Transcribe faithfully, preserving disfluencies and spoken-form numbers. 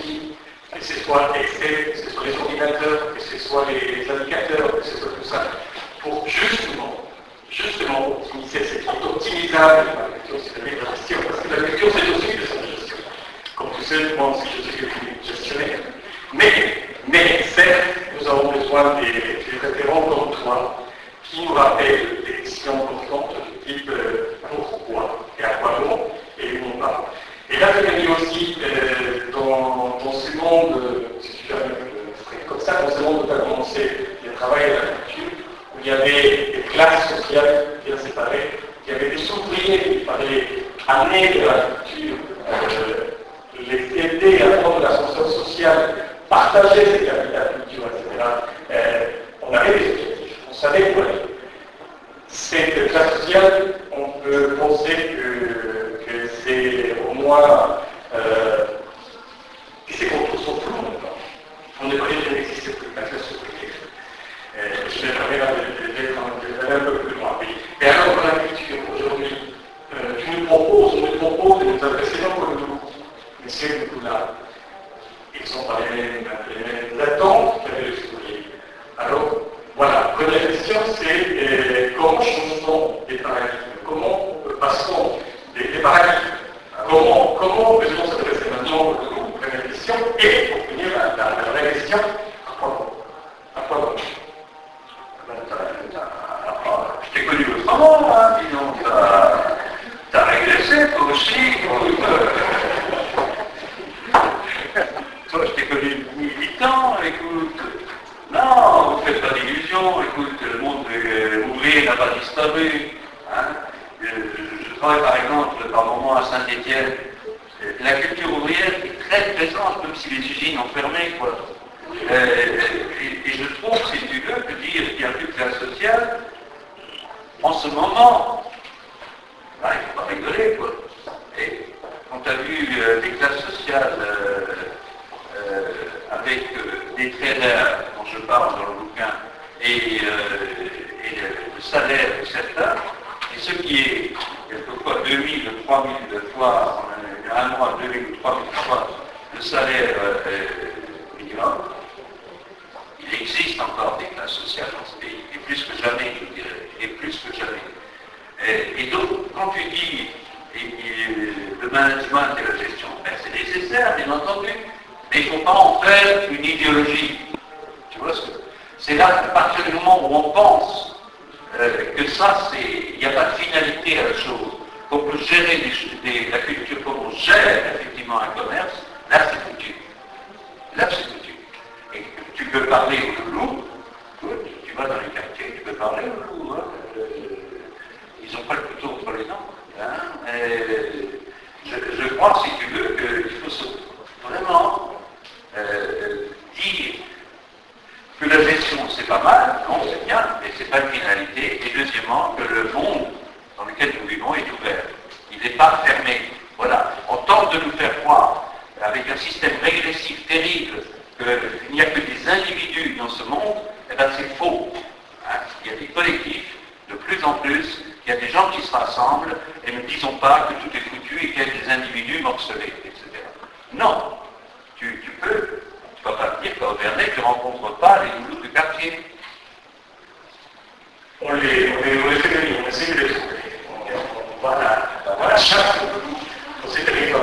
outils, que ce soit Excel, que ce soit les ordinateurs, que ce soit les indicateurs, que ce soit tout ça, pour justement, justement optimiser, c'est trop optimisable, la culture c'est de la gestion, parce que la culture c'est aussi de sa gestion. Comme vous savez, moi aussi je suis gestionnaire. Mais, mais certes, nous avons besoin des, des référents comme toi, qui nous rappellent des questions importantes du type euh, pourquoi et à quoi bon et où on va. Et là, je dis aussi, euh, dans, dans ce monde, euh, si tu veux euh, comme ça, dans ce monde où tu as commencé le travail à la culture, où il y avait des classes sociales bien séparées, il y avait des ouvriers qu'il fallait amener de la culture, euh, les aider à prendre l'ascenseur social, partager ces capitales culture, et cetera. Euh, on avait des objectifs, on savait quoi aller. Cette classe sociale, on peut penser que, que c'est au moins euh, que ces contours sont flous maintenant. On est prêt qu'elle n'existe plus, la classe ouvrière. Euh, je vais parler d'aller un peu plus loin. Et alors, dans la culture, aujourd'hui, euh, tu nous proposes, on nous propose de nous adresser non comme nous, mais c'est du coup là. Ils sont pas les mêmes, les mêmes attentes qu'avaient les ouvriers. Alors, voilà, la première question, c'est euh, comment change-t-on des paradigmes? Comment passe-t-on des, des paradigmes? Comment, comment peut-on s'adresser maintenant au nous? Première question. Et pour finir, la, la, la vraie question, à quoi bon? À quoi bon? Je t'ai connu autrement, hein, dis donc, t'as régressé toi aussi. Toi, je t'ai connu militant, écoute. Non, vous ne faites pas d'illusions, écoute, le monde euh, ouvrier n'a pas disparu. Hein. Je, je, je travaille par exemple par moment à Saint-Étienne. La culture ouvrière est très présente, même si les usines ont fermé, quoi. Euh, et, et je trouve, si tu veux, que dire qu'il n'y a plus de classe sociale, en ce moment, ben, il ne faut pas rigoler, quoi. Et quand tu as vu euh, des classes sociales euh, euh, avec euh, des traders dont je parle dans le bouquin, et, euh, et le, le salaire de certains, et ce qui est quelquefois deux mille, trois mille fois, en un mois, deux mille ou trois mille fois le salaire euh, minimum, il existe encore des classes sociales dans ce pays, et plus que jamais, je dirais, et plus que jamais. Et, et donc, quand tu dis et, et, le management et la gestion, ben, c'est nécessaire, bien entendu, mais il ne faut pas en faire une idéologie. Tu vois ce que c'est là, à partir du moment où on pense euh, que ça, c'est, il n'y a pas de finalité à la chose, qu'on peut gérer des, des, la culture, comme on gère effectivement un commerce, là c'est foutu. Là c'est foutu. Et tu peux parler au loulou, tu vas dans les quartiers, tu peux parler au loulou, hein, euh, ils n'ont pas le couteau entre les dents. Hein, je, je crois, si tu veux, qu'il faut se, vraiment euh, dire que la gestion c'est pas mal, non, c'est bien, mais c'est pas une finalité. Et deuxièmement, que le monde dans lequel nous vivons est ouvert. Il n'est pas fermé. Voilà. On tente de nous faire croire, avec un système régressif terrible, qu'il n'y a que des individus dans ce monde. Eh bien, c'est faux. Hein. Il y a des collectifs, de plus en plus, il y a des gens qui se rassemblent, et ne disons pas que tout est foutu et qu'il y a des individus morcelés, et cetera. Non. Tu, tu peux, tu ne vas pas me dire qu'à Auvernay, tu ne rencontres pas les loulous du quartier. On les, on les, on les fait venir, on essaie de les trouver. On, on va à la chasse de loulous. On sait très bien